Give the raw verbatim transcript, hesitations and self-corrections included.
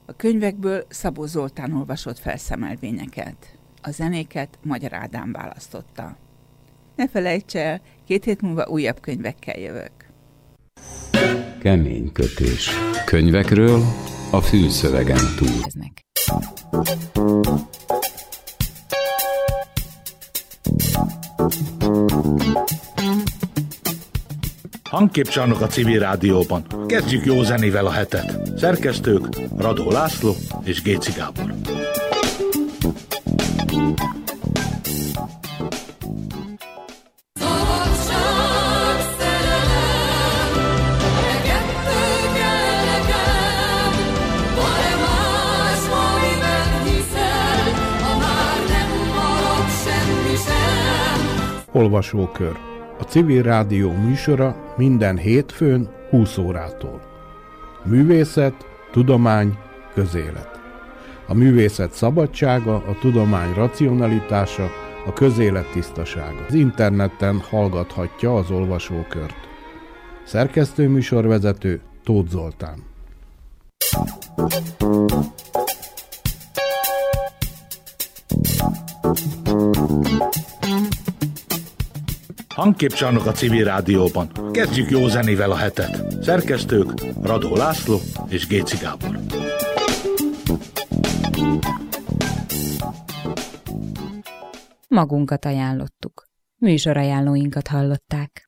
A könyvekből Szabó Zoltán olvasott fel szemelvényeket. A zenéket Magyar Ádám választotta. Ne felejts el, két hét múlva újabb könyvekkel jövök. Kemény kötés. Könyvekről a fülszövegen túl. Hangképcsarnok a Civil Rádióban. Kezdjük jó zenével a hetet. Szerkesztők Radó László és Géci Gábor. Olvasókör. A Civil Rádió műsora minden hétfőn húsz órától. Művészet, tudomány, közélet. A művészet szabadsága, a tudomány racionalitása, a közélet tisztasága. Az interneten hallgathatja az olvasókört. Szerkesztő műsorvezető Tóth Zoltán. Hangképcsarnok a Civil Rádióban. Kezdjük jó zenével a hetet. Szerkesztők Radó László és Géci Gábor. Magunkat ajánlottuk. Műsorajánlóinkat hallották.